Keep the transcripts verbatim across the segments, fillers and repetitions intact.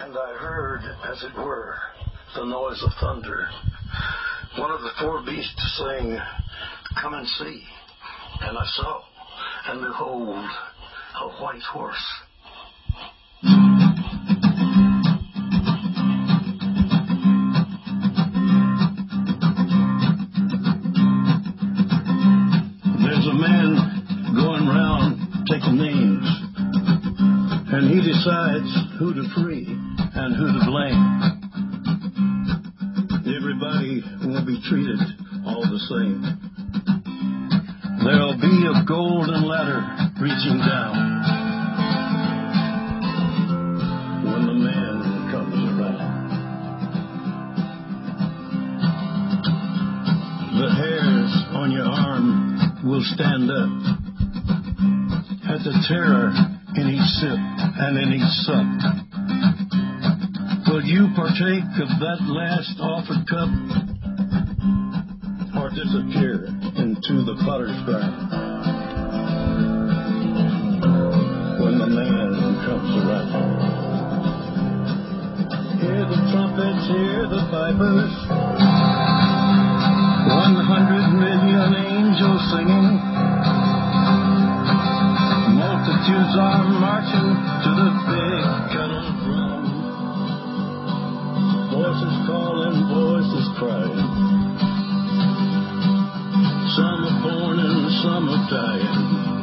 And I heard, as it were, the noise of thunder. One of the four beasts saying, "Come and see." And I saw, and behold, a white horse. There's a man going round taking names, and he decides who to free and who to blame. Everybody will be treated all the same. There'll be a golden ladder reaching down when the man comes around. The hairs on your arm will stand up at the terror in each sip and in each suck. Will you partake of that last offered cup, or disappear into the potter's ground when the man comes around? Hear the trumpets, hear the pipers, one hundred million angels singing. Multitudes are marching to the big kettle drum. Voices calling, voices crying. Some are born and some are dying.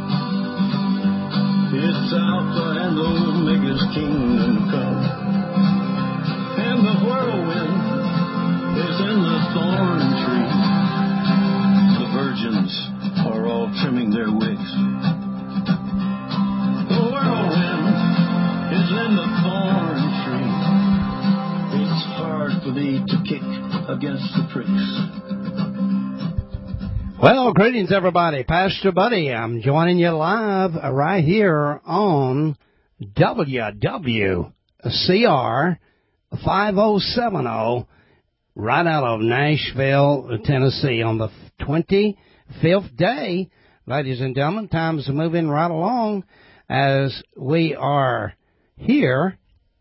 It's Alpha and Omega's kingdom come. And the whirlwind is in the thorn tree. The virgins are all trimming their wigs. The whirlwind is in the thorn tree. It's hard for thee to kick against the pricks. Well, greetings, everybody. Pastor Buddy, I'm joining you live right here on W W C R five oh seven oh, right out of Nashville, Tennessee, on the twenty-fifth day. Ladies and gentlemen, time's moving right along as we are here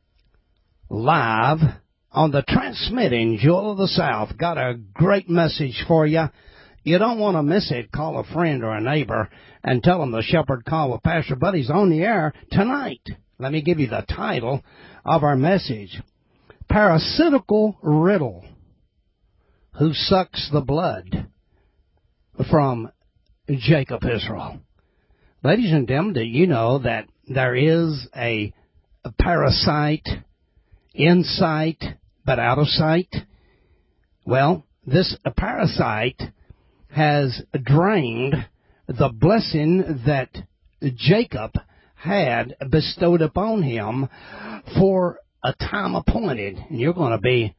live on the transmitting Jewel of the South. Got a great message for you. You don't want to miss it. Call a friend or a neighbor and tell them the Shepherd Call with Pastor Buddy's on the air tonight. Let me give you the title of our message. Parasitical Riddle. Who sucks the blood from Jacob Israel? Ladies and gentlemen, do you know that there is a, a parasite in sight but out of sight? Well, this a parasite has drained the blessing that Jacob had bestowed upon him for a time appointed. And you're going to be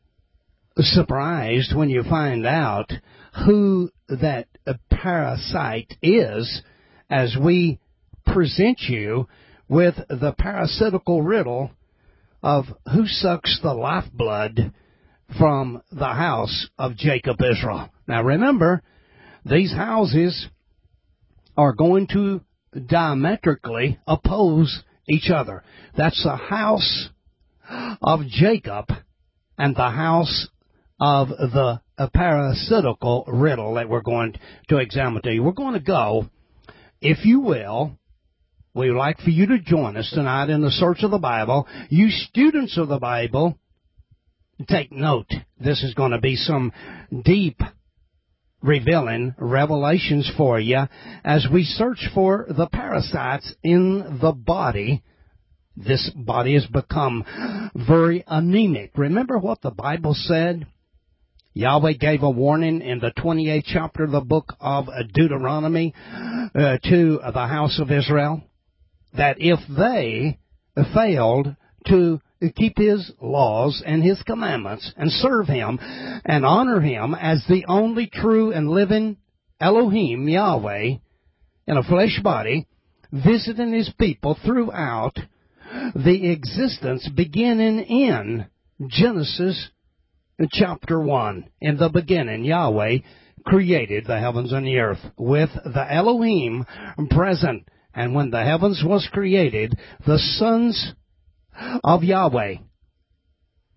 surprised when you find out who that parasite is as we present you with the parasitical riddle of who sucks the lifeblood from the house of Jacob Israel. Now remember, these houses are going to diametrically oppose each other. That's the house of Jacob and the house of the parasitical riddle that we're going to examine to you. We're going to go, if you will, we would like for you to join us tonight in the search of the Bible. You students of the Bible, take note. This is going to be some deep revealing revelations for you as we search for the parasites in the body. This body has become very anemic. Remember what the Bible said? Yahweh gave a warning in the twenty-eighth chapter of the book of Deuteronomy uh, to the house of Israel, that if they failed to keep His laws and His commandments and serve Him and honor Him as the only true and living Elohim, Yahweh, in a flesh body, visiting His people throughout the existence beginning in Genesis chapter one. In the beginning, Yahweh created the heavens and the earth with the Elohim present. And when the heavens was created, the sons of Yahweh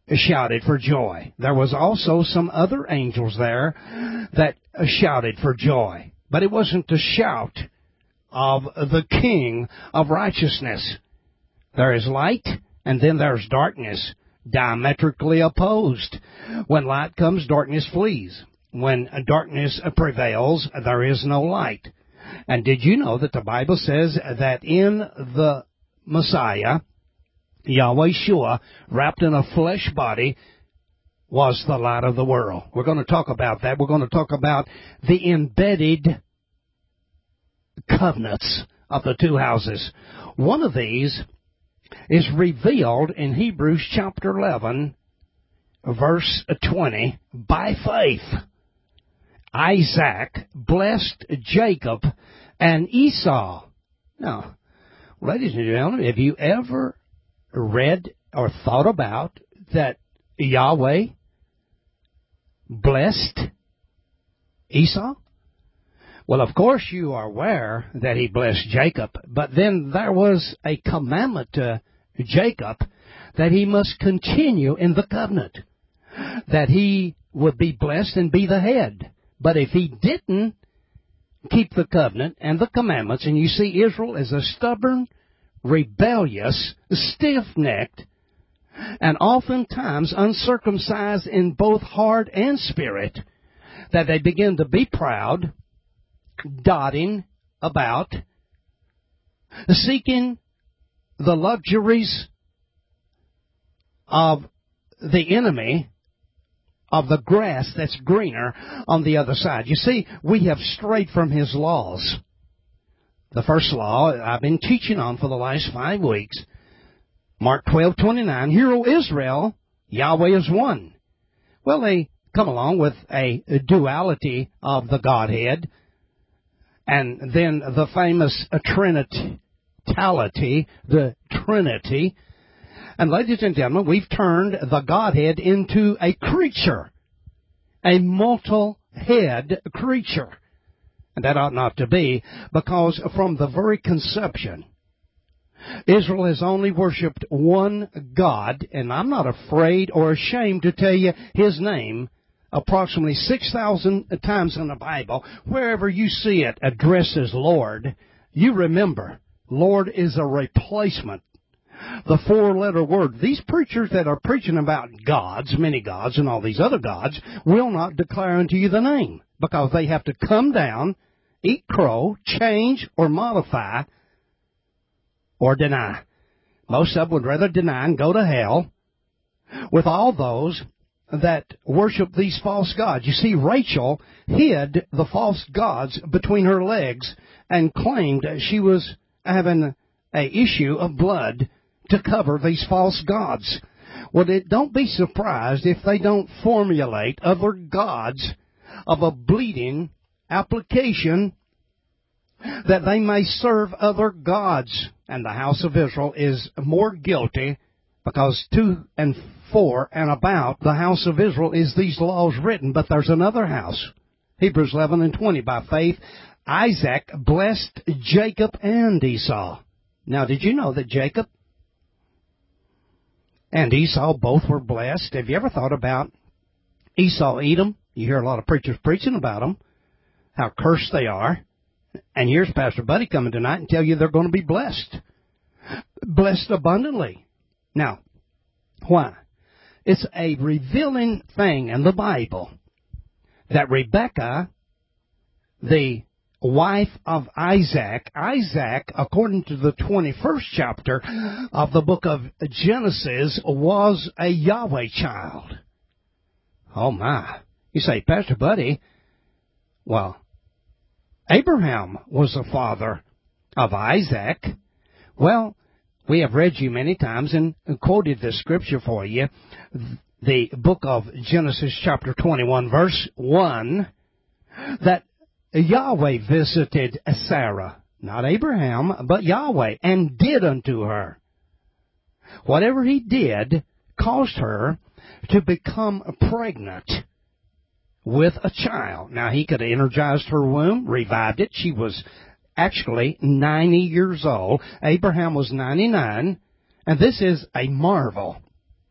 shouted for joy. There was also some other angels there that shouted for joy. But it wasn't the shout of the King of righteousness. There is light, and then there's darkness, diametrically opposed. When light comes, darkness flees. When darkness prevails, there is no light. And did you know that the Bible says that in the Messiah, Yahweh Shua, wrapped in a flesh body, was the light of the world? We're going to talk about that. We're going to talk about the embedded covenants of the two houses. One of these is revealed in Hebrews chapter eleven, verse twenty, by faith. Isaac blessed Jacob and Esau. Now, ladies and gentlemen, have you ever read or thought about that Yahweh blessed Esau? Well, of course you are aware that he blessed Jacob, but then there was a commandment to Jacob that he must continue in the covenant, that he would be blessed and be the head. But if he didn't keep the covenant and the commandments, and you see Israel is a stubborn, rebellious, stiff-necked, and oftentimes uncircumcised in both heart and spirit, that they begin to be proud, dotting about, seeking the luxuries of the enemy, of the grass that's greener on the other side. You see, we have strayed from His laws. The first law I've been teaching on for the last five weeks, Mark twelve twenty-nine, Hear, O Israel, Yahweh is one. Well, they come along with a duality of the Godhead, and then the famous Trinitality, the Trinity. And ladies and gentlemen, we've turned the Godhead into a creature, a multi-head creature. And that ought not to be, because from the very conception, Israel has only worshipped one God, and I'm not afraid or ashamed to tell you His name approximately six thousand times in the Bible. Wherever you see it addressed as Lord, you remember, Lord is a replacement. The four-letter word. These preachers that are preaching about gods, many gods, and all these other gods, will not declare unto you the name, because they have to come down, eat crow, change, or modify, or deny. Most of them would rather deny and go to hell with all those that worship these false gods. You see, Rachel hid the false gods between her legs and claimed she was having an issue of blood to cover these false gods. Well, it, don't be surprised if they don't formulate other gods of a bleeding application that they may serve other gods. And the house of Israel is more guilty, because two and four and about the house of Israel is these laws written. But there's another house, Hebrews eleven and twenty. By faith, Isaac blessed Jacob and Esau. Now, did you know that Jacob and Esau both were blessed? Have you ever thought about Esau, Edom? You hear a lot of preachers preaching about them, how cursed they are. And here's Pastor Buddy coming tonight and tell you they're going to be blessed. Blessed abundantly. Now, why? It's a revealing thing in the Bible that Rebekah, the wife of Isaac, Isaac, according to the twenty-first chapter of the book of Genesis, was a Yahweh child. Oh my. You say, Pastor Buddy, well, Abraham was the father of Isaac. Well, we have read you many times and quoted this scripture for you. The book of Genesis chapter twenty-one, verse one, that Yahweh visited Sarah, not Abraham, but Yahweh, and did unto her. Whatever He did caused her to become pregnant with a child. Now, He could have energized her womb, revived it. She was actually ninety years old. Abraham was ninety-nine, and this is a marvel.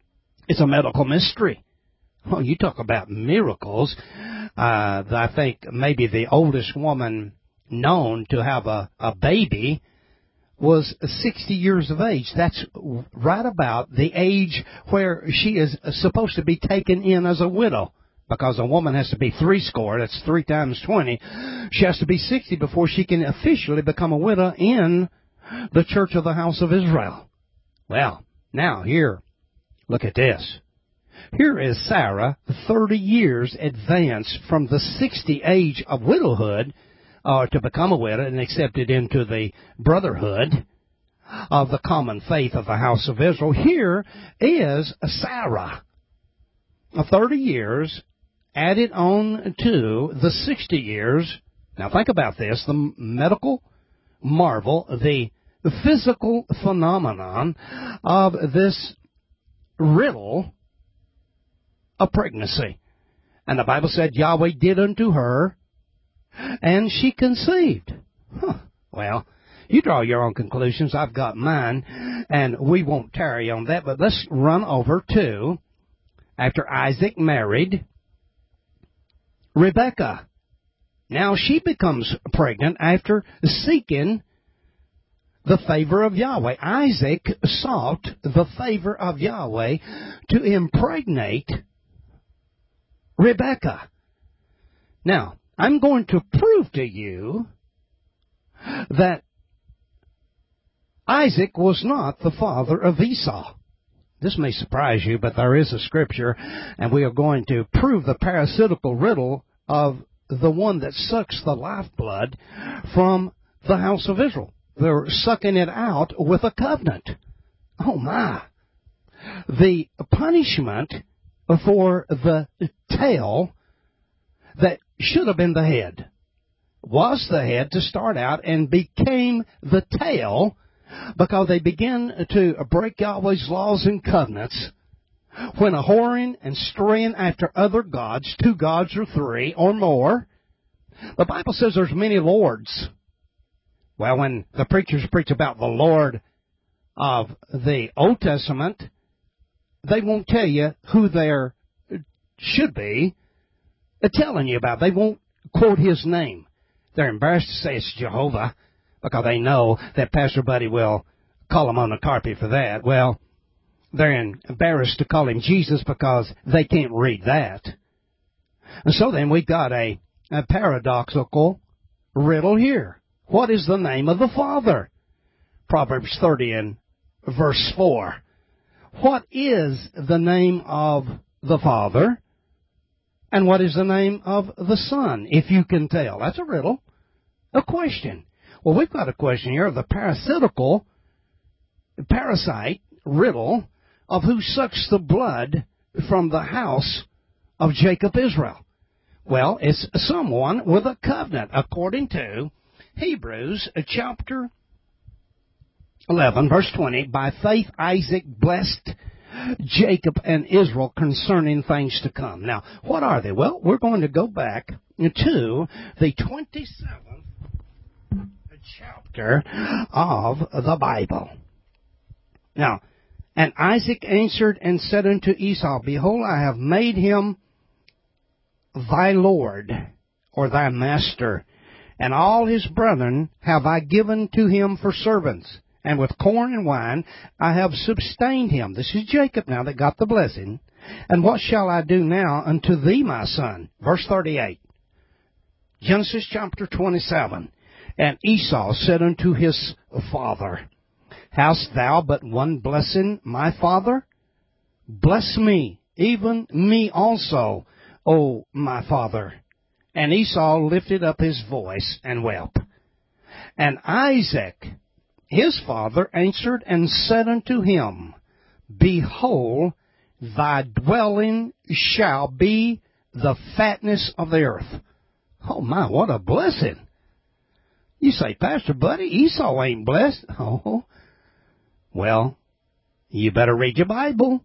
It's a medical mystery. Oh, you talk about miracles. Uh, I think maybe the oldest woman known to have a, a baby was sixty years of age. That's right about the age where she is supposed to be taken in as a widow. Because a woman has to be three score, that's three times twenty. She has to be sixty before she can officially become a widow in the Church of the House of Israel. Well, now here, look at this. Here is Sarah, thirty years advanced from the sixty age of widowhood, uh, to become a widow and accepted into the brotherhood of the common faith of the House of Israel. Here is Sarah, thirty years added on to the sixty years. Now think about this, the medical marvel, the physical phenomenon of this riddle of pregnancy. And the Bible said Yahweh did unto her, and she conceived. Huh. Well, you draw your own conclusions. I've got mine, and we won't tarry on that, but let's run over to, after Isaac married Rebekah. Now she becomes pregnant after seeking the favor of Yahweh. Isaac sought the favor of Yahweh to impregnate Rebekah. Now, I'm going to prove to you that Isaac was not the father of Esau. This may surprise you, but there is a scripture, and we are going to prove the parasitical riddle of the one that sucks the lifeblood from the house of Israel. They're sucking it out with a covenant. Oh my. The punishment for the tail that should have been the head was the head to start out and became the tail because they began to break Yahweh's laws and covenants when a whoring and straying after other gods, two gods or three or more. The Bible says there's many lords. Well, when the preachers preach about the Lord of the Old Testament, they won't tell you who there should be telling you about. They won't quote his name. They're embarrassed to say it's Jehovah because they know that Pastor Buddy will call him on the carpet for that. Well, they're embarrassed to call him Jesus because they can't read that. And so then we've got a, a paradoxical riddle here. What is the name of the Father? Proverbs thirty and verse four. What is the name of the Father? And what is the name of the Son, if you can tell? That's a riddle. A question. Well, we've got a question here of the parasitical, parasite riddle of who sucks the blood from the house of Jacob Israel. Well, it's someone with a covenant, according to Hebrews chapter eleven, verse twenty. By faith Isaac blessed Jacob and Israel concerning things to come. Now, what are they? Well, we're going to go back to the twenty-seventh chapter of the Bible. Now, and Isaac answered and said unto Esau, Behold, I have made him thy Lord, or thy master, and all his brethren have I given to him for servants. And with corn and wine I have sustained him. This is Jacob now that got the blessing. And what shall I do now unto thee, my son? Verse thirty-eight. Genesis chapter twenty-seven. And Esau said unto his father, Hast thou but one blessing, my father? Bless me, even me also, O my father. And Esau lifted up his voice and wept. And Isaac, his father, answered and said unto him, Behold, thy dwelling shall be the fatness of the earth. Oh my, what a blessing. You say, Pastor Buddy, Esau ain't blessed. Oh, well, you better read your Bible.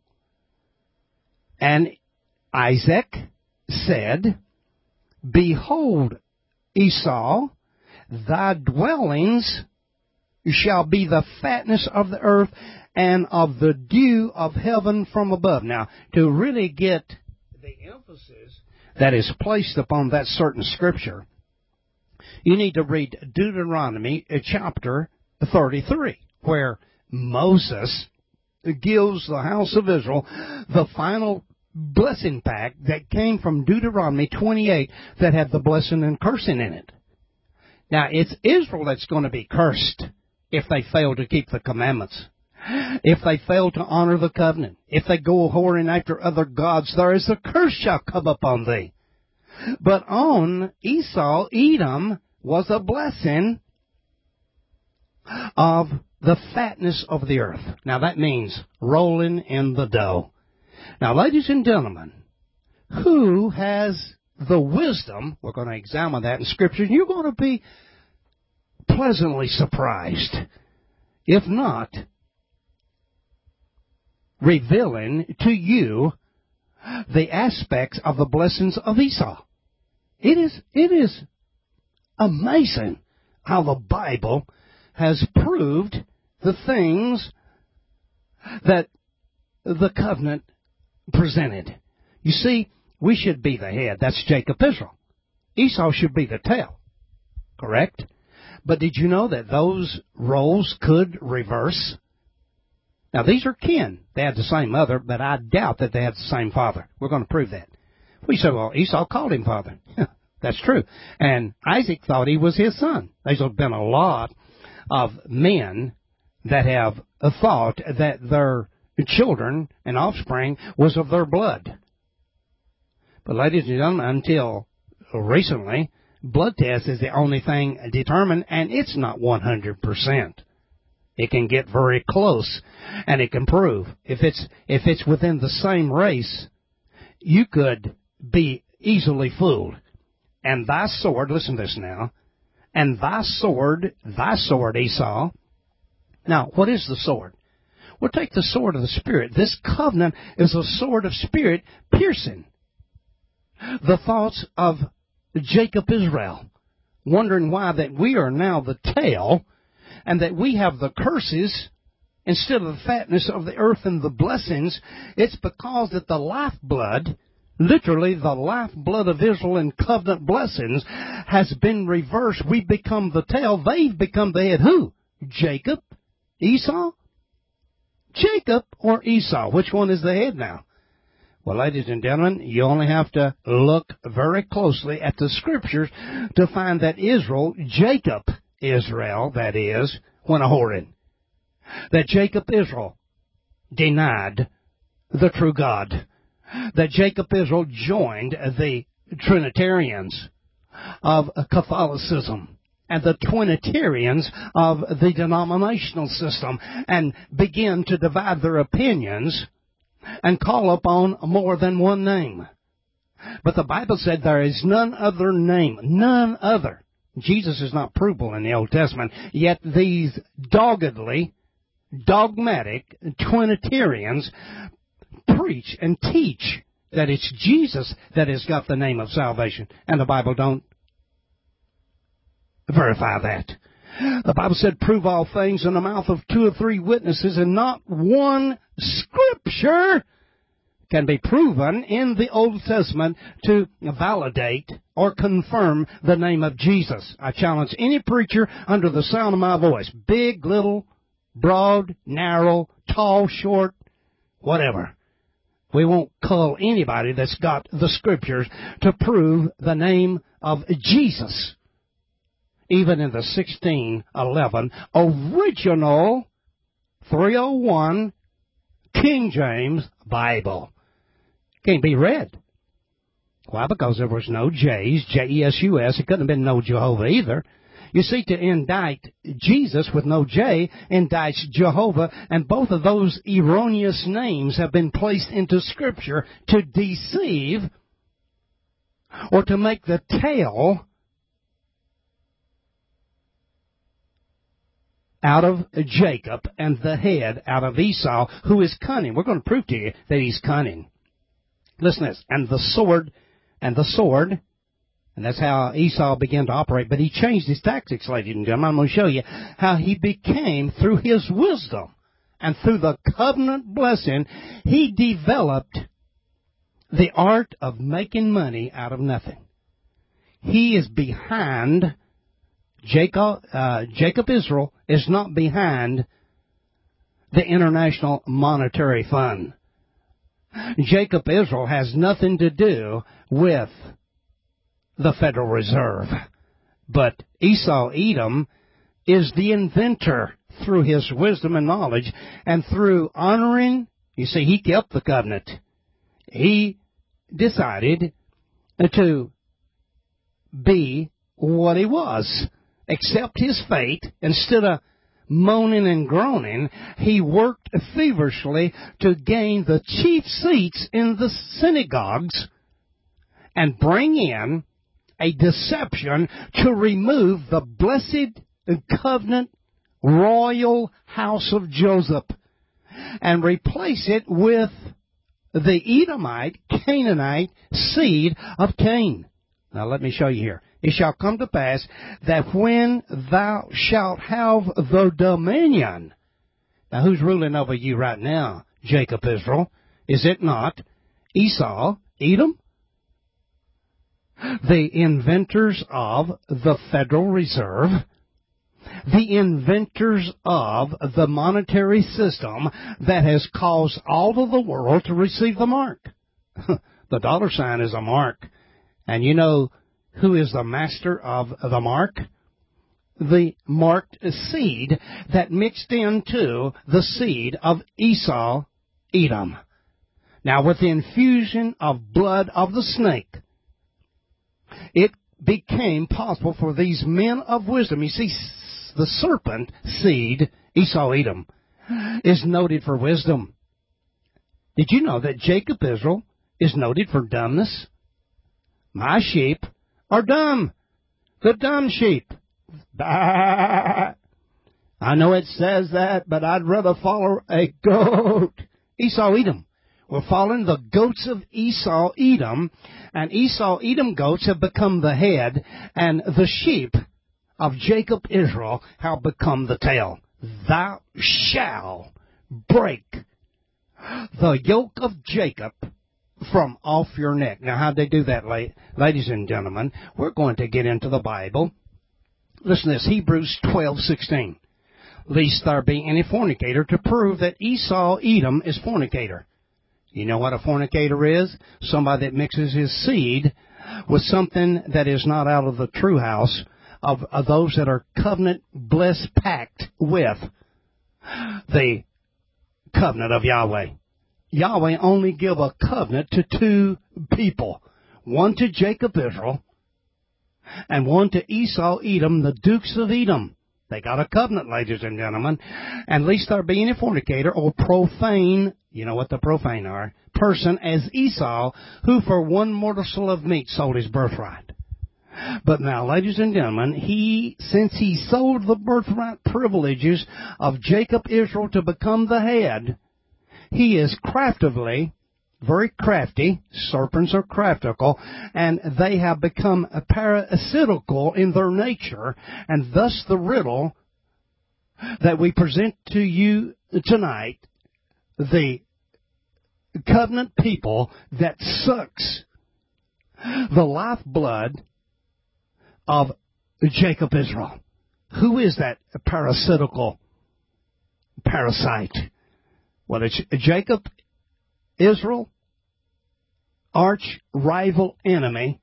And Isaac said, Behold, Esau, thy dwellings shall be the fatness of the earth and of the dew of heaven from above. Now, to really get the emphasis that is placed upon that certain scripture, you need to read Deuteronomy chapter thirty-three, where Moses gives the house of Israel the final blessing pack that came from Deuteronomy twenty-eight that had the blessing and cursing in it. Now, it's Israel that's going to be cursed if they fail to keep the commandments, if they fail to honor the covenant, if they go whoring after other gods, there is a curse shall come upon thee. But on Esau, Edom was a blessing of the fatness of the earth. Now, that means rolling in the dough. Now, ladies and gentlemen, who has the wisdom? We're going to examine that in Scripture, and you're going to be pleasantly surprised, if not revealing to you the aspects of the blessings of Esau. It is, it is amazing how the Bible has proved the things that the covenant presented. You see, we should be the head. That's Jacob Israel. Esau should be the tail. Correct? But did you know that those roles could reverse? Now, these are kin. They had the same mother, but I doubt that they had the same father. We're going to prove that. We said, well, Esau called him father. That's true. And Isaac thought he was his son. There's been a lot of men that have thought that their children and offspring was of their blood. But ladies and gentlemen, until recently, blood test is the only thing determined, and it's not one hundred percent. It can get very close, and it can prove. If it's, if it's within the same race, you could be easily fooled. And thy sword, listen to this now, and thy sword, thy sword, Esau. Now, what is the sword? Well, take the sword of the Spirit. This covenant is a sword of Spirit piercing the thoughts of Jacob Israel, wondering why that we are now the tail and that we have the curses instead of the fatness of the earth and the blessings. It's because that the lifeblood, literally the lifeblood of Israel and covenant blessings, has been reversed. We've become the tail. They've become the head. Who? Jacob? Esau? Jacob or Esau? Which one is the head now? Well, ladies and gentlemen, you only have to look very closely at the Scriptures to find that Israel, Jacob Israel, that is, went a-whoring. That Jacob Israel denied the true God. That Jacob Israel joined the Trinitarians of Catholicism and the Trinitarians of the denominational system and began to divide their opinions and call upon more than one name. But the Bible said there is none other name, none other. Jesus is not provable in the Old Testament, yet these doggedly, dogmatic Trinitarians preach and teach that it's Jesus that has got the name of salvation, and the Bible don't verify that. The Bible said, prove all things in the mouth of two or three witnesses, and not one Scripture can be proven in the Old Testament to validate or confirm the name of Jesus. I challenge any preacher under the sound of my voice, big, little, broad, narrow, tall, short, whatever. We won't call anybody that's got the Scriptures to prove the name of Jesus. Even in the sixteen eleven original three oh one King James Bible. Can't be read. Why? Because there was no J's, J E S U S. It couldn't have been no Jehovah either. You see, to indict Jesus with no J indicts Jehovah, and both of those erroneous names have been placed into Scripture to deceive or to make the tail out of Jacob and the head out of Esau, who is cunning. We're going to prove to you that he's cunning. Listen to this. And the sword, and the sword And that's how Esau began to operate. But he changed his tactics, ladies and gentlemen. I'm going to show you how he became, through his wisdom and through the covenant blessing, he developed the art of making money out of nothing. He is behind, Jacob, uh, Jacob Israel is not behind the International Monetary Fund. Jacob Israel has nothing to do with the Federal Reserve. But Esau Edom is the inventor through his wisdom and knowledge, and through honoring, you see, he kept the covenant. He decided to be what he was, accept his fate. Instead of moaning and groaning, he worked feverishly to gain the chief seats in the synagogues and bring in a deception to remove the blessed covenant royal house of Joseph and replace it with the Edomite, Canaanite seed of Cain. Now let me show you here. It shall come to pass that when thou shalt have the dominion. Now who's ruling over you right now? Jacob Israel. Is it not Esau, Edom? The inventors of the Federal Reserve, the inventors of the monetary system that has caused all of the world to receive the mark. The dollar sign is a mark. And you know who is the master of the mark? The marked seed that mixed into the seed of Esau, Edom. Now with the infusion of blood of the snake, it became possible for these men of wisdom. You see, the serpent seed, Esau Edom, is noted for wisdom. Did you know that Jacob Israel is noted for dumbness? My sheep are dumb. The dumb sheep. Bah. I know it says that, but I'd rather follow a goat. Esau Edom. We're following the goats of Esau Edom, and Esau Edom goats have become the head, and the sheep of Jacob Israel have become the tail. Thou shalt break the yoke of Jacob from off your neck. Now, how'd they do that, ladies and gentlemen? We're going to get into the Bible. Listen to this, Hebrews twelve sixteen. Lest there be any fornicator, to prove that Esau Edom is fornicator. You know what a fornicator is? Somebody that mixes his seed with something that is not out of the true house of, of those that are covenant blessed pact with the covenant of Yahweh. Yahweh only give a covenant to two people. One to Jacob Israel and one to Esau Edom, the dukes of Edom. They got a covenant, ladies and gentlemen. And lest there be any fornicator or profane, you know what the profane are, person as Esau, who for one morsel of meat sold his birthright. But now, ladies and gentlemen, he, since he sold the birthright privileges of Jacob Israel to become the head, he is craftily, very crafty, serpents are craftical, and they have become parasitical in their nature, and thus the riddle that we present to you tonight, the covenant people that sucks the lifeblood of Jacob Israel. Who is that parasitical parasite? Well, it's Jacob Israel, arch rival enemy,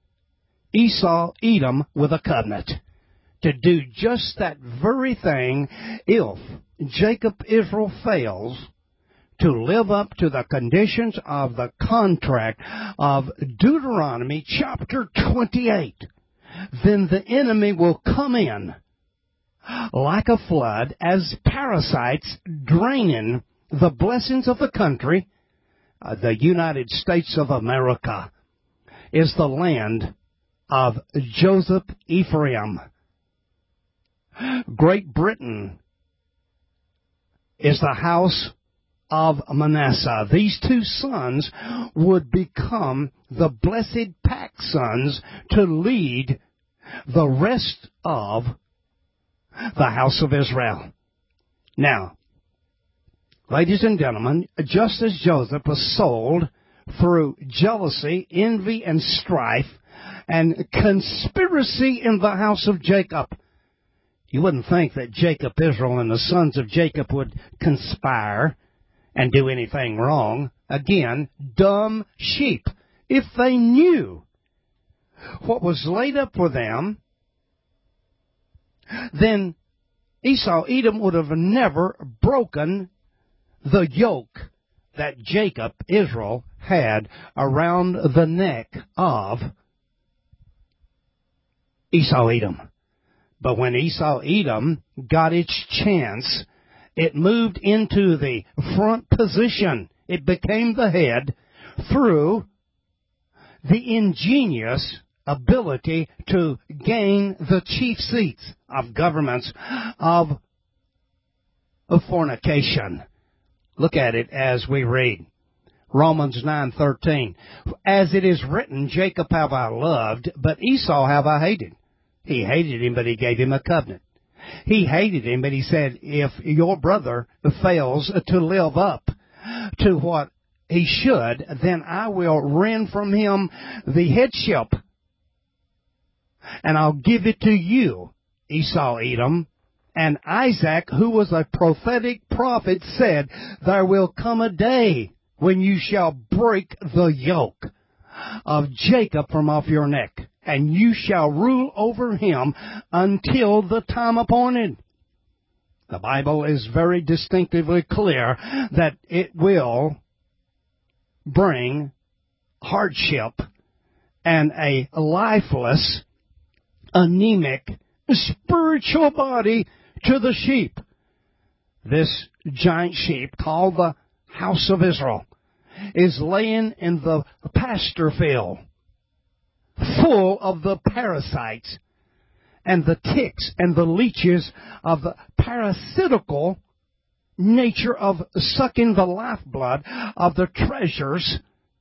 Esau Edom with a covenant to do just that very thing if Jacob Israel fails to live up to the conditions of the contract of Deuteronomy chapter twenty-eight. Then the enemy will come in like a flood as parasites draining the blessings of the country. Uh, the United States of America is the land of Joseph Ephraim. Great Britain is the house of Manasseh. These two sons would become the blessed pact sons to lead the rest of the house of Israel. Now, ladies and gentlemen, just as Joseph was sold through jealousy, envy, and strife, and conspiracy in the house of Jacob, you wouldn't think that Jacob, Israel, and the sons of Jacob would conspire and do anything wrong. Again, dumb sheep. If they knew what was laid up for them, then Esau, Edom, would have never broken the yoke that Jacob, Israel, had around the neck of Esau, Edom. But when Esau, Edom got its chance, it moved into the front position. It became the head through the ingenious ability to gain the chief seats of governments of, of fornication. Look at it as we read. Romans nine thirteen. As it is written, Jacob have I loved, but Esau have I hated. He hated him, but he gave him a covenant. He hated him, but he said, if your brother fails to live up to what he should, then I will rend from him the headship, and I'll give it to you, Esau, Edom. And Isaac, who was a prophetic prophet, said, there will come a day when you shall break the yoke of Jacob from off your neck, and you shall rule over him until the time appointed. The Bible is very distinctively clear that it will bring hardship and a lifeless, anemic, spiritual body to the sheep. This giant sheep, called the house of Israel, is laying in the pasture field, full of the parasites and the ticks and the leeches of the parasitical nature of sucking the lifeblood of the treasures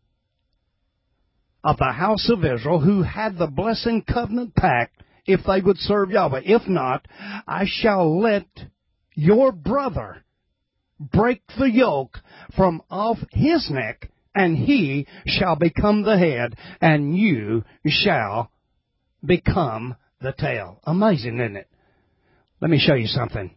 of the house of Israel, who had the blessing covenant pact if they would serve Yahweh. If not, I shall let your brother break the yoke from off his neck, and he shall become the head, and you shall become the tail. Amazing, isn't it? Let me show you something.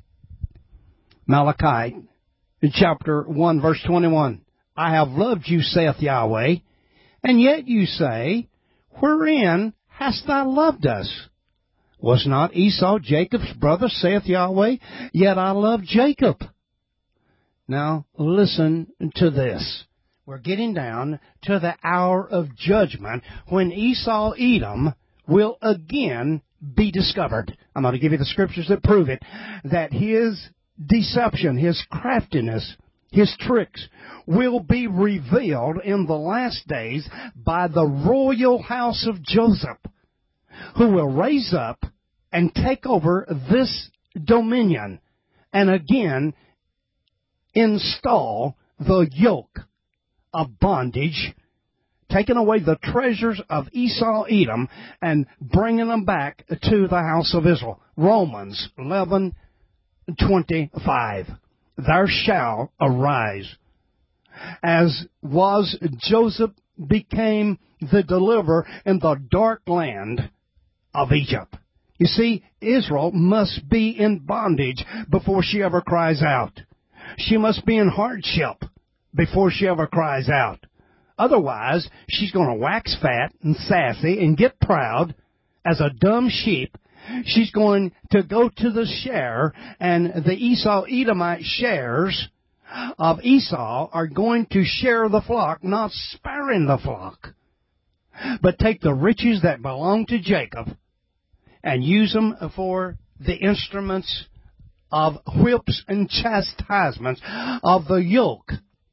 Malachi chapter one, verse twenty-one. I have loved you, saith Yahweh, and yet you say, wherein hast thou loved us? Was not Esau Jacob's brother, saith Yahweh? Yet I love Jacob. Now, listen to this. We're getting down to the hour of judgment when Esau, Edom, will again be discovered. I'm going to give you the scriptures that prove it, that his deception, his craftiness, his tricks will be revealed in the last days by the royal house of Joseph, who will raise up and take over this dominion and again install the yoke of bondage, taking away the treasures of Esau, Edom, and bringing them back to the house of Israel. Romans eleven twenty-five. There shall arise, as was Joseph became the deliverer in the dark land of Egypt. You see, Israel must be in bondage before she ever cries out. She must be in hardship before she ever cries out. Otherwise, she's going to wax fat and sassy and get proud as a dumb sheep. She's going to go to the share, and the Esau-Edomite shares of Esau are going to share the flock, not sparing the flock, but take the riches that belong to Jacob and use them for the instruments of whips and chastisements of the yoke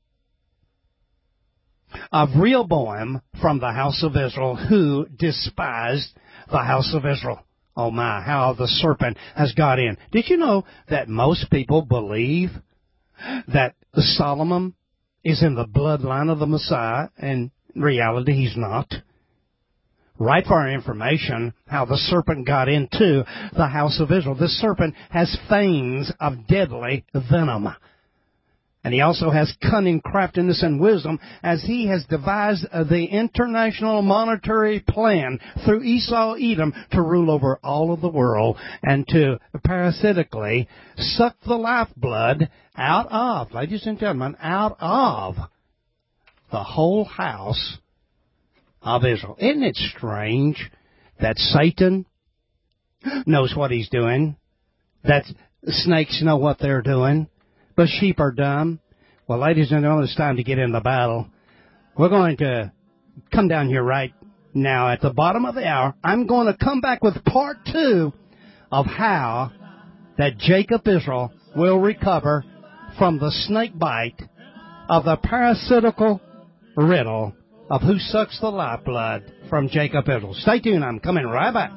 of Rehoboam from the house of Israel, who despised the house of Israel. Oh my, how the serpent has got in. Did you know that most people believe that Solomon is in the bloodline of the Messiah? In reality, he's not. right for our information, how the serpent got into the house of Israel. The serpent has fangs of deadly venom. And he also has cunning, craftiness, and wisdom as he has devised the international monetary plan through Esau Edom to rule over all of the world and to parasitically suck the lifeblood out of, ladies and gentlemen, out of the whole house of Israel. Isn't it strange that Satan knows what he's doing, that snakes know what they're doing, but sheep are dumb? Well, ladies and gentlemen, it's time to get in the battle. We're going to come down here right now at the bottom of the hour. I'm going to come back with part two of how that Jacob Israel will recover from the snake bite of the parasitical riddle of who sucks the lifeblood from Jacob Israel. Stay tuned. I'm coming right back.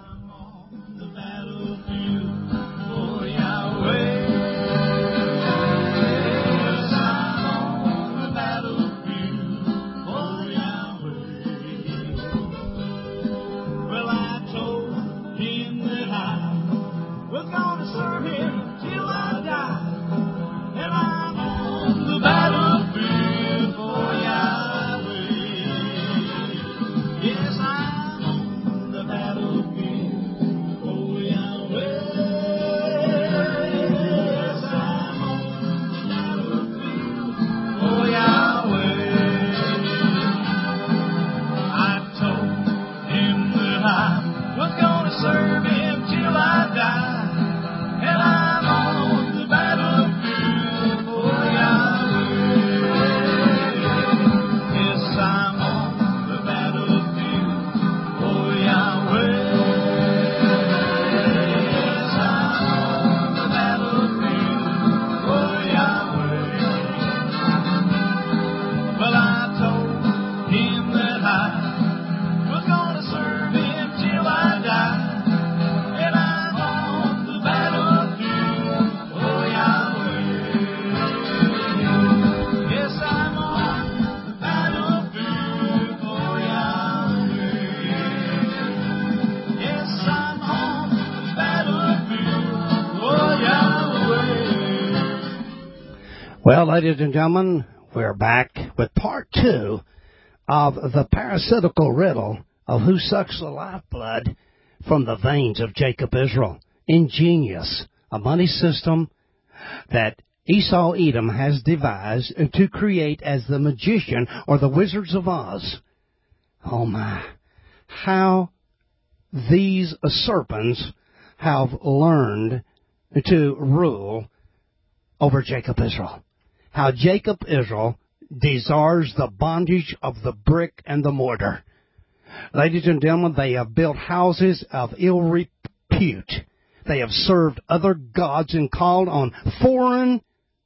Well, ladies and gentlemen, we're back with part two of the parasitical riddle of who sucks the lifeblood from the veins of Jacob Israel. Ingenious, a money system that Esau Edom has devised to create as the magician or the Wizards of Oz. Oh my, how these serpents have learned to rule over Jacob Israel. How Jacob Israel desires the bondage of the brick and the mortar. Ladies and gentlemen, they have built houses of ill repute. They have served other gods and called on foreign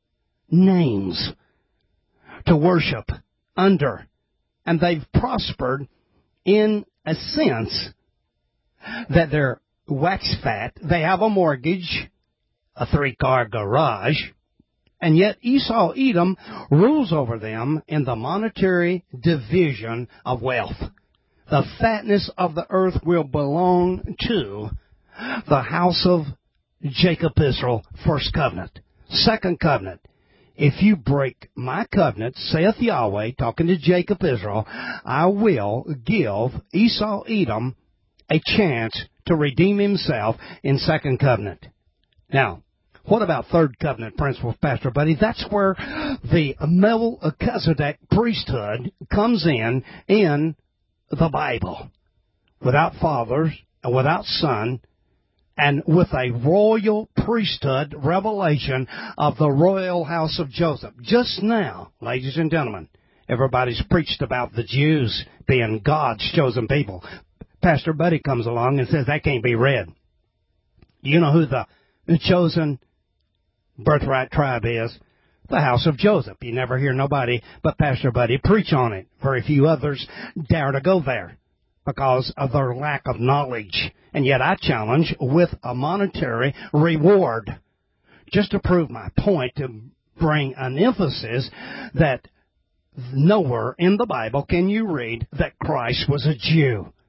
names to worship under. And they've prospered in a sense that they're wax fat. They have a mortgage, a three-car garage. And yet Esau Edom rules over them in the monetary division of wealth. The fatness of the earth will belong to the house of Jacob Israel, first covenant. Second covenant, if you break my covenant, saith Yahweh, talking to Jacob Israel, I will give Esau Edom a chance to redeem himself in second covenant. Now, what about third covenant principles, Pastor Buddy? That's where the Melchizedek priesthood comes in in the Bible. Without fathers, and without son, and with a royal priesthood revelation of the royal house of Joseph. Just now, ladies and gentlemen, everybody's preached about the Jews being God's chosen people. Pastor Buddy comes along and says that can't be read. You know who the chosen birthright tribe is? The house of Joseph. You never hear nobody but Pastor Buddy preach on it. Very few others dare to go there because of their lack of knowledge. And yet I challenge with a monetary reward just to prove my point, to bring an emphasis that nowhere in the Bible can you read that Christ was a Jew.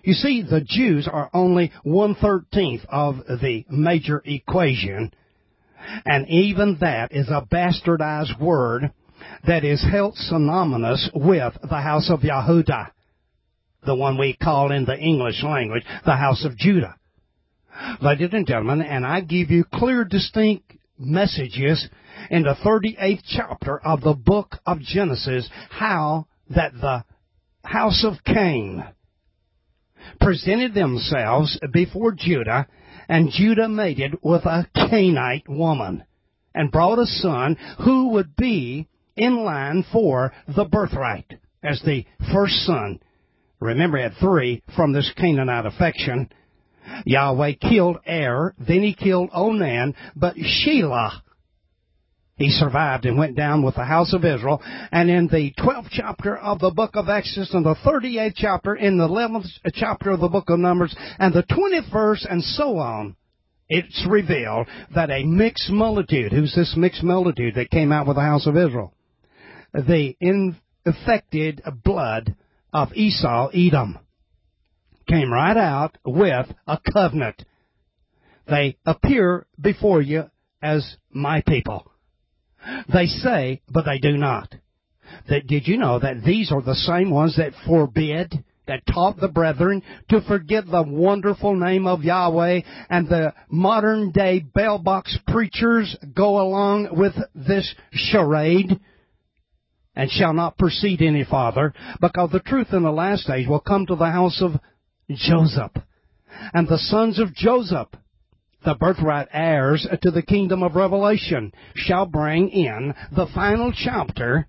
You see, the Jews are only one-thirteenth of the major equation, and even that is a bastardized word that is held synonymous with the house of Yehudah, the one we call in the English language the house of Judah. Ladies and gentlemen, and I give you clear, distinct messages in the thirty-eighth chapter of the book of Genesis, how that the house of Cain presented themselves before Judah, and Judah mated with a Canaanite woman and brought a son who would be in line for the birthright as the first son. Remember, he had three from this Canaanite affection. Yahweh killed Er, then he killed Onan, but Shelah, he survived and went down with the house of Israel. And in the twelfth chapter of the book of Exodus, and the thirty-eighth chapter, in the eleventh chapter of the book of Numbers, and the twentieth verse, and so on, it's revealed that a mixed multitude, who's this mixed multitude that came out with the house of Israel? The infected blood of Esau, Edom, came right out with a covenant. They appear before you as my people. They say, but they do not. That, did you know that these are the same ones that forbid, that taught the brethren to forget the wonderful name of Yahweh, and the modern day bell box preachers go along with this charade and shall not proceed any farther, because the truth in the last days will come to the house of Joseph. And the sons of Joseph, the birthright heirs to the kingdom of Revelation, shall bring in the final chapter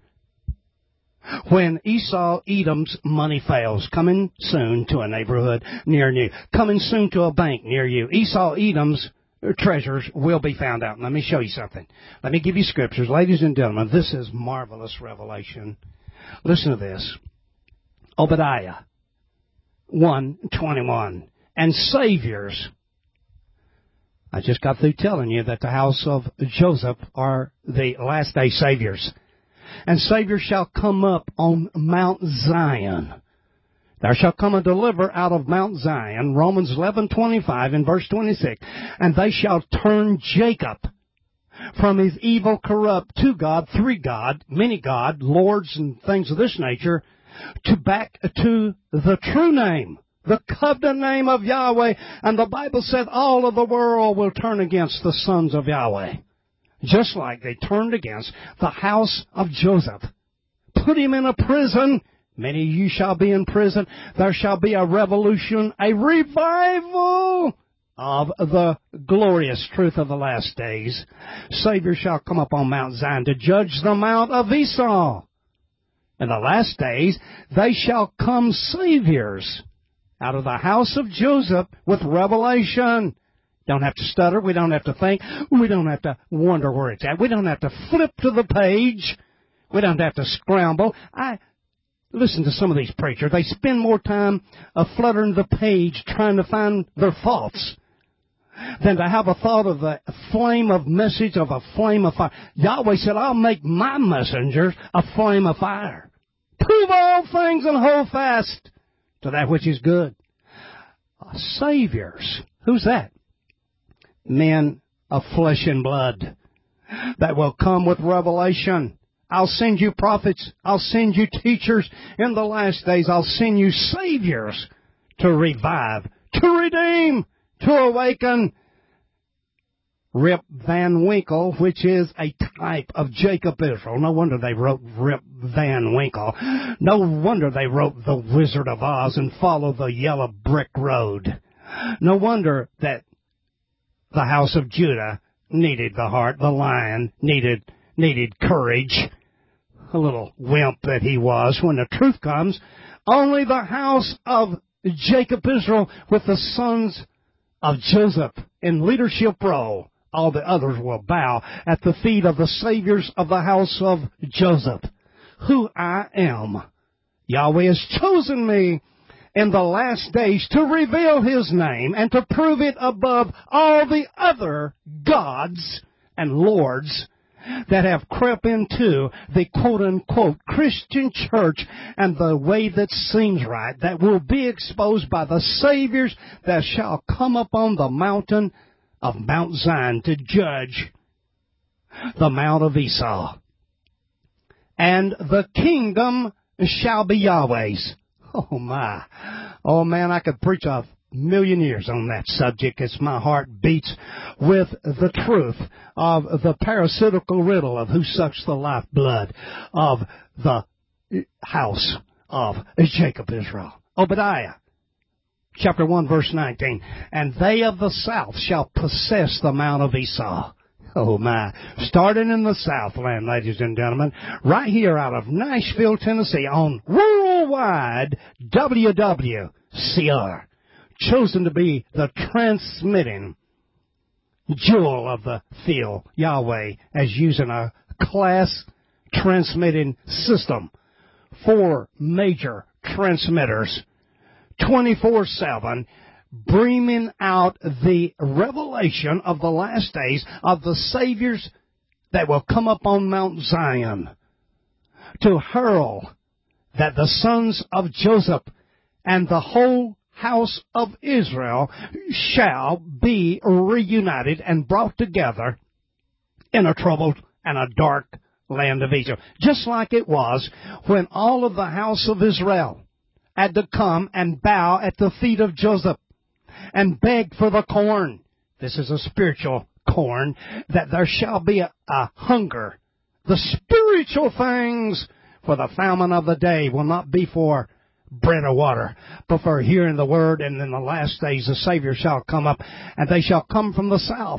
when Esau Edom's money fails, coming soon to a neighborhood near you, coming soon to a bank near you. Esau Edom's treasures will be found out. Let me show you something. Let me give you scriptures. Ladies and gentlemen, this is marvelous revelation. Listen to this. Obadiah one twenty-one. And saviors. I just got through telling you that the house of Joseph are the last day saviors. And saviors shall come up on Mount Zion. There shall come a deliverer out of Mount Zion, Romans eleven twenty-five and verse twenty-six. And they shall turn Jacob from his evil corrupt to God, three God, many God, lords and things of this nature, to back to the true name, the covenant name of Yahweh. And the Bible said all of the world will turn against the sons of Yahweh, just like they turned against the house of Joseph. Put him in a prison. Many of you shall be in prison. There shall be a revolution, a revival of the glorious truth of the last days. Savior shall come up on Mount Zion to judge the mount of Esau. In the last days, they shall come saviors out of the house of Joseph with revelation. Don't have to stutter. We don't have to think. We don't have to wonder where it's at. We don't have to flip to the page. We don't have to scramble. I listen to some of these preachers. They spend more time uh, fluttering the page trying to find their faults than to have a thought of a flame of message, of a flame of fire. Yahweh said, I'll make my messengers a flame of fire. Prove all things and hold fast to that which is good. Uh, saviors. Who's that? Men of flesh and blood that will come with revelation. I'll send you prophets. I'll send you teachers. In the last days, I'll send you saviors to revive, to redeem, to awaken. Rip Van Winkle, which is a type of Jacob Israel. No wonder they wrote Rip Van Winkle. No wonder they wrote The Wizard of Oz and Follow the Yellow Brick Road. No wonder that the house of Judah needed the heart. The lion needed needed courage. A little wimp that he was. When the truth comes, only the house of Jacob Israel with the sons of Joseph in leadership role, all the others will bow at the feet of the saviors of the house of Joseph. Who I am. Yahweh has chosen me in the last days to reveal His name and to prove it above all the other gods and lords that have crept into the quote-unquote Christian church and the way that seems right, that will be exposed by the Saviors that shall come upon the mountain of Mount Zion to judge the Mount of Esau. And the kingdom shall be Yahweh's. Oh my. Oh man, I could preach a million years on that subject as my heart beats with the truth of the parasitical riddle of who sucks the lifeblood of the house of Jacob Israel. Obadiah chapter one verse nineteen. And they of the south shall possess the Mount of Esau. Oh my. Starting in the Southland, ladies and gentlemen, right here out of Nashville, Tennessee on Worldwide W W C R. Chosen to be the transmitting jewel of the field, Yahweh, as using a class transmitting system. Four major transmitters, twenty-four seven, bringing out the revelation of the last days of the Saviors that will come up on Mount Zion to hurl that the sons of Joseph and the whole house of Israel shall be reunited and brought together in a troubled and a dark land of Egypt. Just like it was when all of the house of Israel had to come and bow at the feet of Joseph and beg for the corn. This is a spiritual corn, that there shall be a, a hunger. The spiritual things for the famine of the day will not be for bread or water, but for hearing the word. And in the last days the Savior shall come up, and they shall come from the south,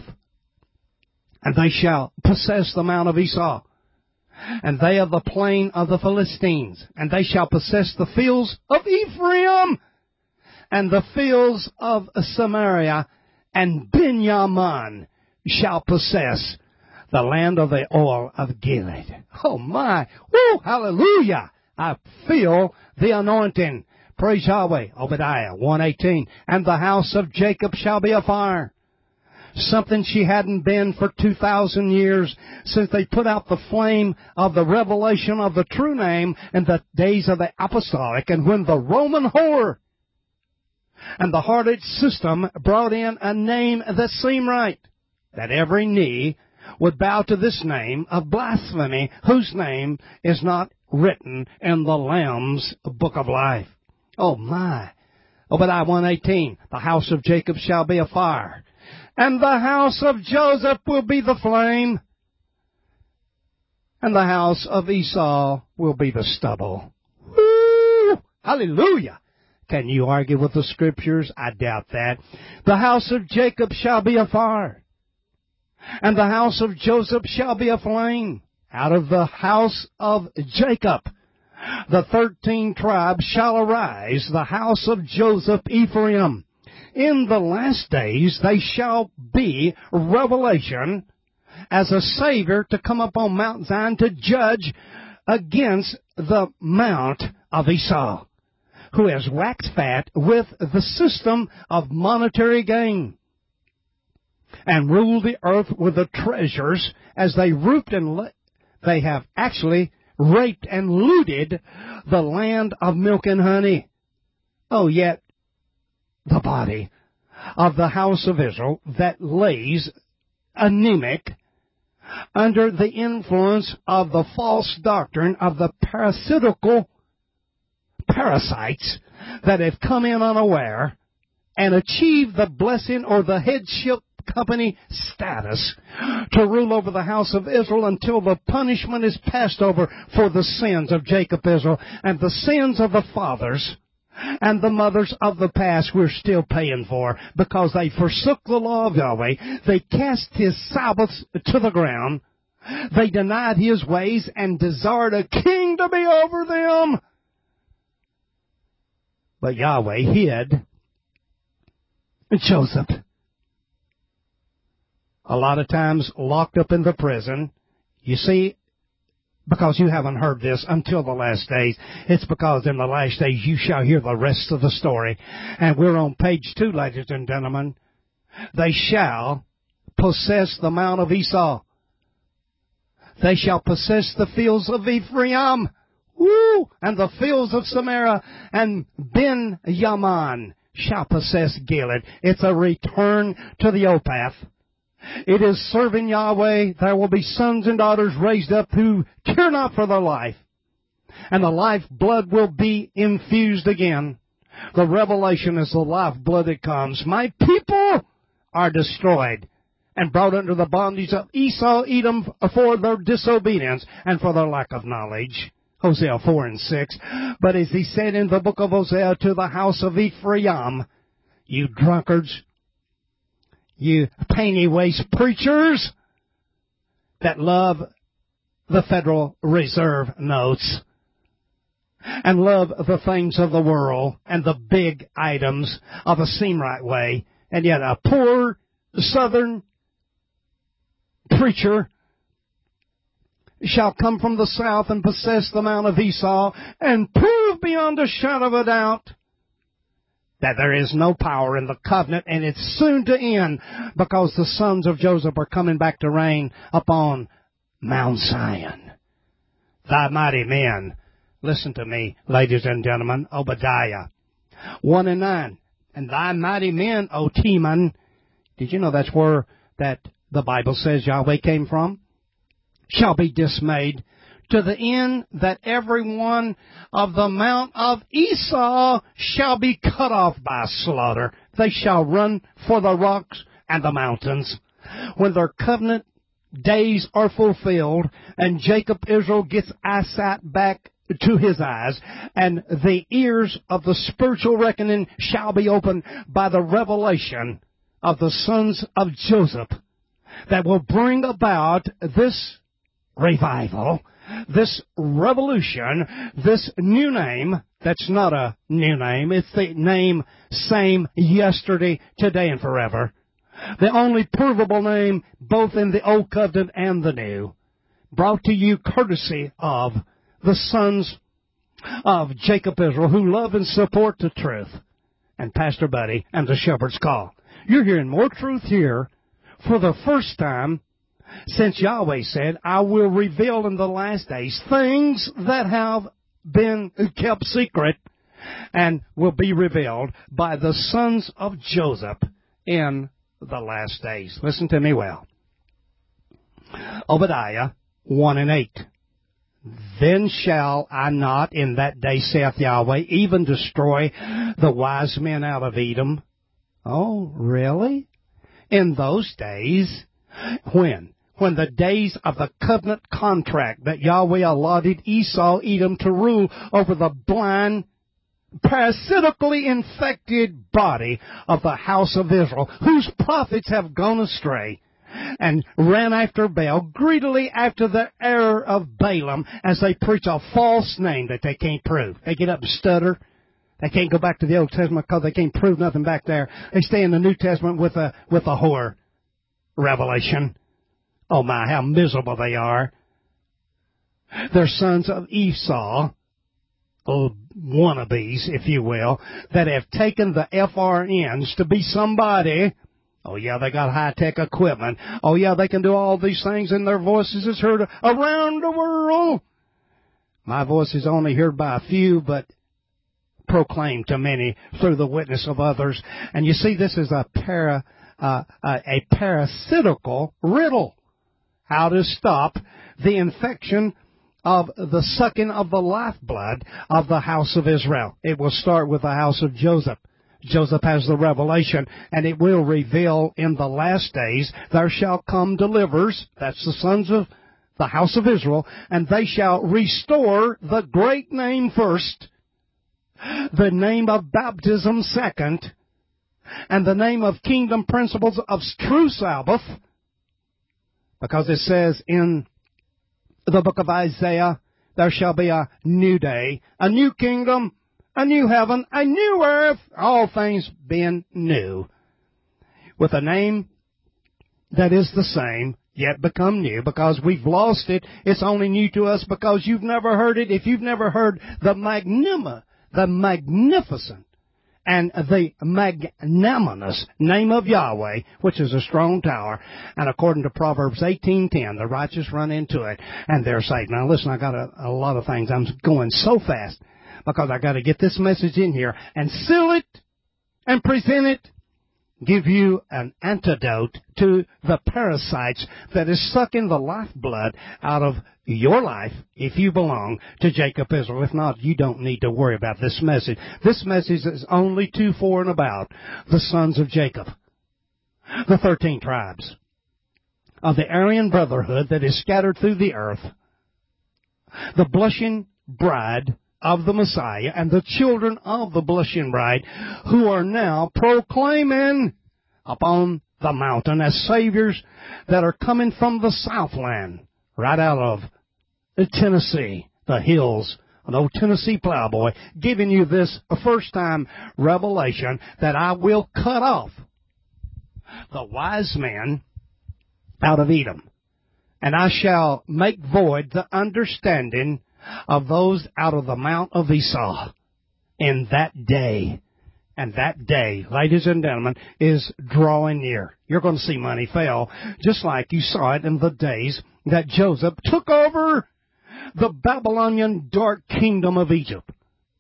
and they shall possess the Mount of Esau, and they of the plain of the Philistines, and they shall possess the fields of Ephraim, and the fields of Samaria, and Benjamin shall possess the land of the oil of Gilead. Oh my! Woo! Hallelujah! I feel the anointing. Praise Yahweh. Obadiah one eighteen. And the house of Jacob shall be a fire. Something she hadn't been for two thousand years since they put out the flame of the revelation of the true name in the days of the apostolic, and when the Roman whore and the hearted system brought in a name that seemed right, that every knee would bow to this name of blasphemy, whose name is not written in the Lamb's book of life. Oh my. Obadiah one eighteen. The house of Jacob shall be a fire, and the house of Joseph will be the flame, and the house of Esau will be the stubble. Woo! Hallelujah! Can you argue with the Scriptures? I doubt that. The house of Jacob shall be a fire, and the house of Joseph shall be a flame. Out of the house of Jacob, the thirteen tribes shall arise, the house of Joseph, Ephraim. In the last days they shall be revelation as a Savior to come upon Mount Zion to judge against the Mount of Esau, who has waxed fat with the system of monetary gain, and ruled the earth with the treasures as they roofed and le- they have actually raped and looted the land of milk and honey. Oh, yet the body of the house of Israel that lays anemic under the influence of the false doctrine of the parasitical parasites that have come in unaware and achieved the blessing or the headship company status to rule over the house of Israel until the punishment is passed over for the sins of Jacob Israel, and the sins of the fathers and the mothers of the past we're still paying for, because they forsook the law of Yahweh. They cast His Sabbaths to the ground. They denied His ways and desired a king to be over them. But Yahweh hid Joseph, a lot of times locked up in the prison. You see, because you haven't heard this until the last days, it's because in the last days you shall hear the rest of the story. And we're on page two, ladies and gentlemen. They shall possess the Mount of Esau. They shall possess the fields of Ephraim, woo, and the fields of Samaria, and Ben-Yaman shall possess Gilead. It's a return to the old path. It is serving Yahweh. There will be sons and daughters raised up who care not for their life. And the life blood will be infused again. The revelation is the life blood that comes. My people are destroyed and brought under the bondage of Esau, Edom, for their disobedience and for their lack of knowledge. Hosea four and six. But as he said in the book of Hosea to the house of Ephraim, you drunkards, you penny-waste preachers that love the Federal Reserve notes and love the things of the world and the big items of a seem right way, and yet a poor southern preacher shall come from the south and possess the mount of Esau and prove beyond a shadow of a doubt that there is no power in the covenant, and it's soon to end, because the sons of Joseph are coming back to reign upon Mount Zion. Thy mighty men, listen to me, ladies and gentlemen, Obadiah one and nine. And thy mighty men, O Teman, did you know that's where that the Bible says Yahweh came from? Shall be dismayed, to the end that every one of the mount of Esau shall be cut off by slaughter. They shall run for the rocks and the mountains. When their covenant days are fulfilled, and Jacob Israel gets eyesight back to his eyes, and the ears of the spiritual reckoning shall be opened by the revelation of the sons of Joseph, that will bring about this revival, this revolution, this new name. That's not a new name. It's the name same yesterday, today, and forever. The only provable name both in the Old Covenant and the New. Brought to you courtesy of the sons of Jacob Israel, who love and support the truth, and Pastor Buddy and the Shepherd's Call. You're hearing more truth here for the first time since Yahweh said, I will reveal in the last days things that have been kept secret and will be revealed by the sons of Joseph in the last days. Listen to me well. Obadiah one and eight. Then shall I not in that day, saith Yahweh, even destroy the wise men out of Edom? Oh, really? In those days, when? When the days of the covenant contract that Yahweh allotted Esau, Edom, to rule over the blind, parasitically infected body of the house of Israel, whose prophets have gone astray and ran after Baal, greedily after the error of Balaam, as they preach a false name that they can't prove. They get up and stutter. They can't go back to the Old Testament because they can't prove nothing back there. They stay in the New Testament with a with a whore revelation. Oh my, how miserable they are. They're sons of Esau, oh, wannabes, if you will, that have taken the F R Ns to be somebody. Oh yeah, they got high-tech equipment. Oh yeah, they can do all these things, and their voices is heard around the world. My voice is only heard by a few, but proclaimed to many through the witness of others. And you see, this is a para, uh, a parasitical riddle. How to stop the infection of the sucking of the lifeblood of the house of Israel. It will start with the house of Joseph. Joseph has the revelation, and it will reveal in the last days, there shall come deliverers, that's the sons of the house of Israel, and they shall restore the great name first, the name of baptism second, and the name of kingdom principles of true Sabbath, because it says in the book of Isaiah, there shall be a new day, a new kingdom, a new heaven, a new earth, all things being new. With a name that is the same, yet become new, because we've lost it. It's only new to us because you've never heard it. If you've never heard the magnima, the magnificent and the magnanimous name of Yahweh, which is a strong tower. And according to Proverbs eighteen ten, the righteous run into it, and they're saved. Now listen, I got a, a lot of things. I'm going so fast because I got to get this message in here and seal it and present it. Give you an antidote to the parasites that is sucking the lifeblood out of your life if you belong to Jacob Israel. If not, you don't need to worry about this message. This message is only to, for, and about the sons of Jacob, the thirteen tribes of the Aryan brotherhood that is scattered through the earth, the blushing bride of the Messiah, and the children of the blushing bride, who are now proclaiming upon the mountain as saviors that are coming from the Southland, right out of Tennessee, the hills, an old Tennessee plowboy, giving you this first-time revelation that I will cut off the wise men out of Edom, and I shall make void the understanding of those out of the Mount of Esau in that day. And that day, ladies and gentlemen, is drawing near. You're going to see money fail, just like you saw it in the days that Joseph took over the Babylonian dark kingdom of Egypt.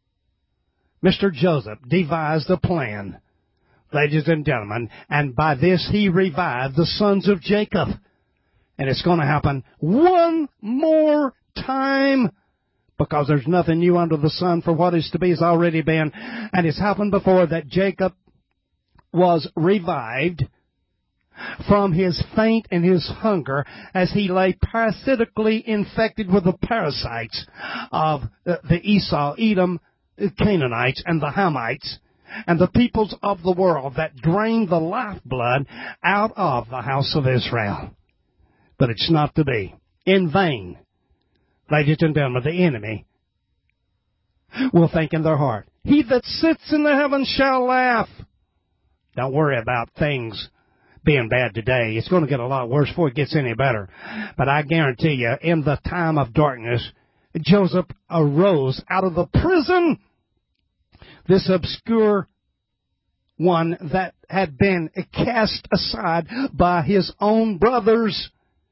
Mister Joseph devised a plan, ladies and gentlemen, and by this he revived the sons of Jacob. And it's going to happen one more time, because there's nothing new under the sun, for what is to be has already been. And it's happened before that Jacob was revived from his faint and his hunger as he lay parasitically infected with the parasites of the Esau, Edom, Canaanites, and the Hamites, and the peoples of the world that drained the lifeblood out of the house of Israel. But it's not to be. In vain, ladies and gentlemen, the enemy will think in their heart, he that sits in the heavens shall laugh. Don't worry about things being bad today. It's going to get a lot worse before it gets any better. But I guarantee you, in the time of darkness, Joseph arose out of the prison, this obscure one that had been cast aside by his own brothers.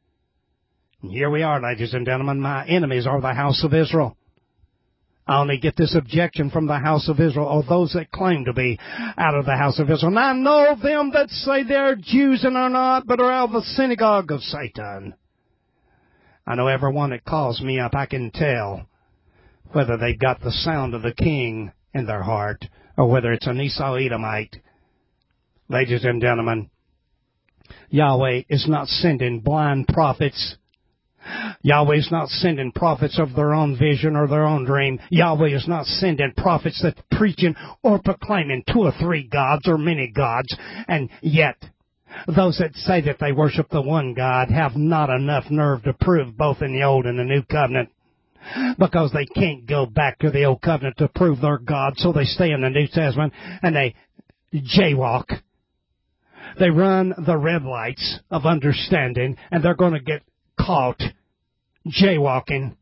Here we are, ladies and gentlemen. My enemies are the house of Israel. I only get this objection from the house of Israel, or those that claim to be out of the house of Israel. And I know them that say they're Jews and are not, but are out of the synagogue of Satan. I know everyone that calls me up, I can tell whether they've got the sound of the king in their heart, or whether it's an Esau Edomite. Ladies and gentlemen, Yahweh is not sending blind prophets. Yahweh is not sending prophets of their own vision or their own dream. Yahweh is not sending prophets that preaching or proclaiming two or three gods or many gods. And yet, those that say that they worship the one God have not enough nerve to prove both in the Old and the New Covenant, because they can't go back to the Old Covenant to prove their God, so they stay in the New Testament and they jaywalk. They run the red lights of understanding, and they're going to get caught jaywalking.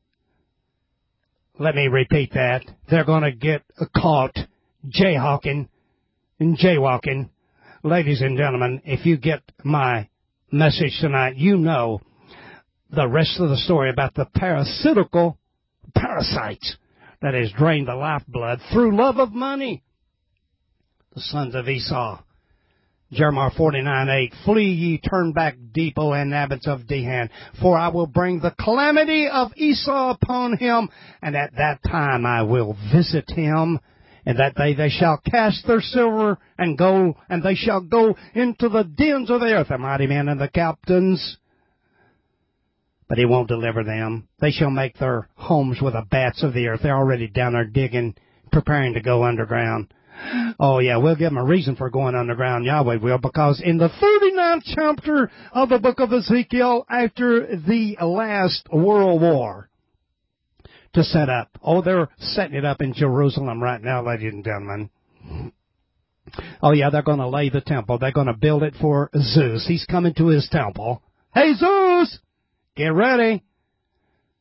Let me repeat that. They're going to get caught jayhawking and jaywalking. Ladies and gentlemen, if you get my message tonight, you know the rest of the story about the parasitical parasites that has drained the lifeblood through love of money. The sons of Esau. Jeremiah forty-nine eight, flee ye, turn back deep, O inhabitants of Dehan, for I will bring the calamity of Esau upon him, and at that time I will visit him, and that day they shall cast their silver and gold, and they shall go into the dens of the earth, the mighty men and the captains. But he won't deliver them. They shall make their homes with the bats of the earth. They're already down there digging, preparing to go underground. Oh, yeah, we'll give them a reason for going underground, Yahweh will, because in the thirty-ninth chapter of the book of Ezekiel, after the last world war, to set up. Oh, they're setting it up in Jerusalem right now, ladies and gentlemen. Oh, yeah, they're going to lay the temple. They're going to build it for Zeus. He's coming to his temple. Hey, Zeus, get ready.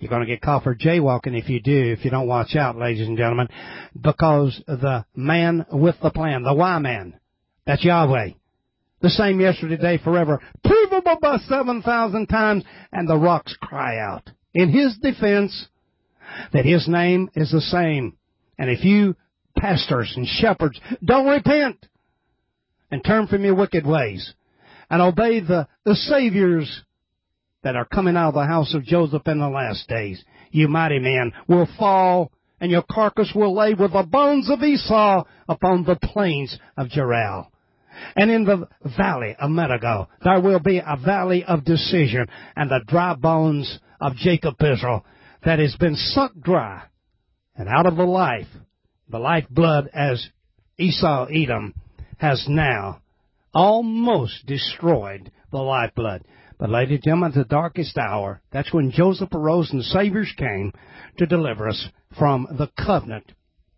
You're going to get caught for jaywalking if you do, if you don't watch out, ladies and gentlemen, because the man with the plan, the Y man, that's Yahweh, the same yesterday, today, forever, provable by seven thousand times, and the rocks cry out in his defense that his name is the same. And if you pastors and shepherds don't repent and turn from your wicked ways and obey the, the saviors that are coming out of the house of Joseph in the last days, you mighty men will fall, and your carcass will lay with the bones of Esau upon the plains of Jeruel. And in the valley of Megido there will be a valley of decision, and the dry bones of Jacob Israel that has been sucked dry, and out of the life, the lifeblood as Esau Edom has now almost destroyed the lifeblood. But, ladies and gentlemen, at the darkest hour, that's when Joseph arose and the Saviors came to deliver us from the covenant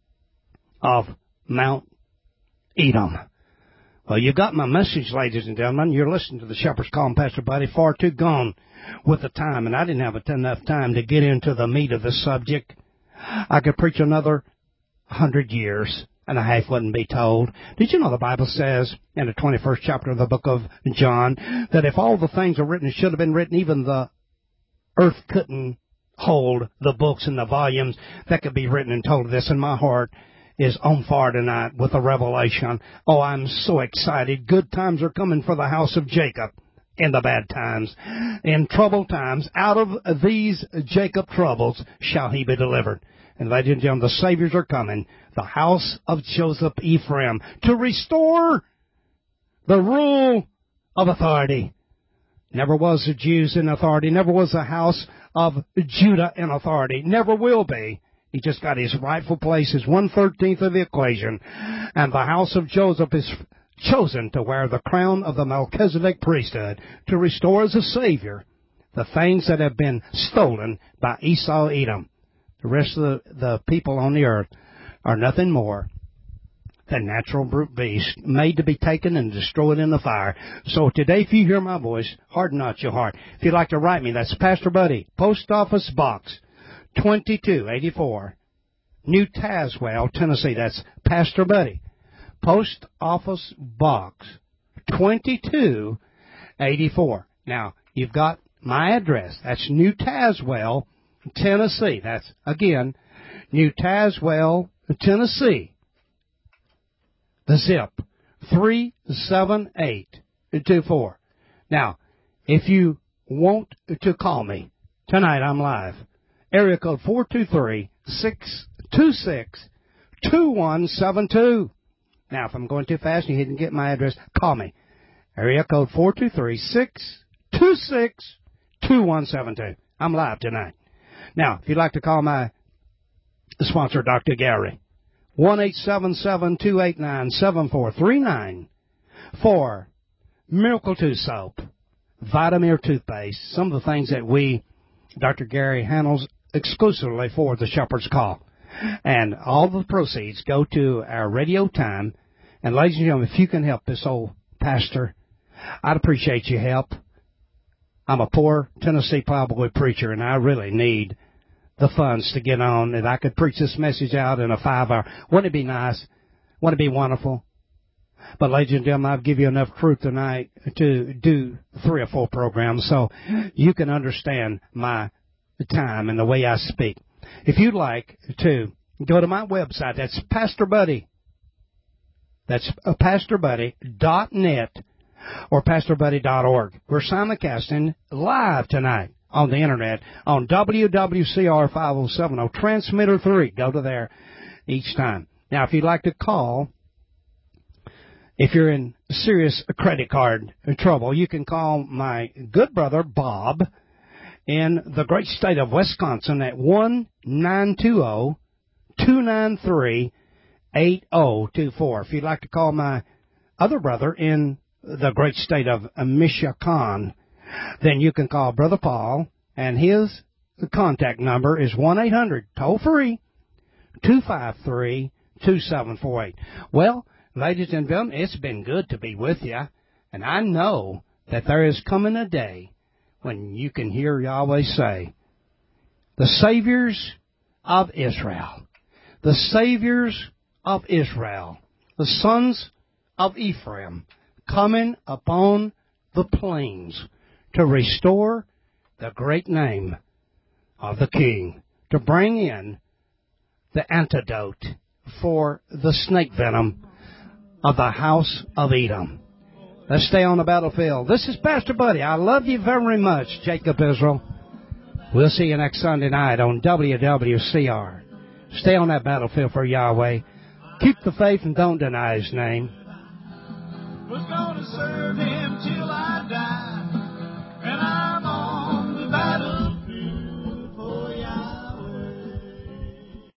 of Mount Edom. Well, you got my message, ladies and gentlemen. You're listening to the Shepherd's Call. I'm Pastor Buddy, far too gone with the time, and I didn't have enough time to get into the meat of the subject. I could preach another hundred years, and a half wouldn't be told. Did you know the Bible says in the twenty-first chapter of the book of John that if all the things are written, it should have been written, even the earth couldn't hold the books and the volumes that could be written and told this, and my heart is on fire tonight with a revelation. Oh, I'm so excited. Good times are coming for the house of Jacob in the bad times. In troubled times, out of these Jacob troubles shall he be delivered. And ladies and gentlemen, the Saviors are coming, the house of Joseph Ephraim, to restore the rule of authority. Never was the Jews in authority, never was the house of Judah in authority, never will be. He just got his rightful place as one thirteenth of the equation. And the house of Joseph is chosen to wear the crown of the Melchizedek priesthood to restore as a Savior the things that have been stolen by Esau Edom. The rest of the, the people on the earth are nothing more than natural brute beasts made to be taken and destroyed in the fire. So today, if you hear my voice, harden not your heart. If you'd like to write me, that's Pastor Buddy, Post Office Box twenty-two eighty-four, New Tazewell, Tennessee. That's Pastor Buddy, Post Office Box twenty-two eighty-four. Now, you've got my address. That's New Tazewell, Tennessee. That's, again, New Tazewell, Tennessee. The zip, three seven eight two four. Now, if you want to call me, tonight I'm live. Area code four two three, six two six, two one seven two. Now, if I'm going too fast and you didn't get my address, call me. Area code four two three, six two six, two one seven two. I'm live tonight. Now, if you'd like to call my sponsor, Doctor Gary, one eight seven seven, two eight nine, seven four three nine for Miracle two Soap, Vitamir Toothpaste, some of the things that we, Doctor Gary, handles exclusively for the Shepherd's Call. And all the proceeds go to our radio time. And ladies and gentlemen, if you can help this old pastor, I'd appreciate your help. I'm a poor Tennessee plowboy preacher, and I really need the funds to get on, and I could preach this message out in a five-hour. Wouldn't it be nice? Wouldn't it be wonderful? But, ladies and gentlemen, I'll give you enough truth tonight to do three or four programs so you can understand my time and the way I speak. If you'd like to go to my website, that's Pastor Buddy. That's pastor buddy dot net or pastor buddy dot org. We're simulcasting live tonight on the internet on W W C R five oh seven oh, Transmitter three. Go to there each time. Now, if you'd like to call, if you're in serious credit card trouble, you can call my good brother, Bob, in the great state of Wisconsin at one nine two zero, two nine three, eight zero two four. If you'd like to call my other brother in the great state of Michoacan, then you can call Brother Paul, and his contact number is one eight hundred, toll-free, two five three, two seven four eight. Well, ladies and gentlemen, it's been good to be with you, and I know that there is coming a day when you can hear Yahweh say, The saviors of Israel. The saviors of Israel. The sons of Ephraim coming upon the plains to restore the great name of the King, to bring in the antidote for the snake venom of the house of Edom. Let's stay on the battlefield. This is Pastor Buddy. I love you very much, Jacob Israel. We'll see you next Sunday night on W W C R. Stay on that battlefield for Yahweh. Keep the faith and don't deny His name. Was gonna serve Him till I die, and I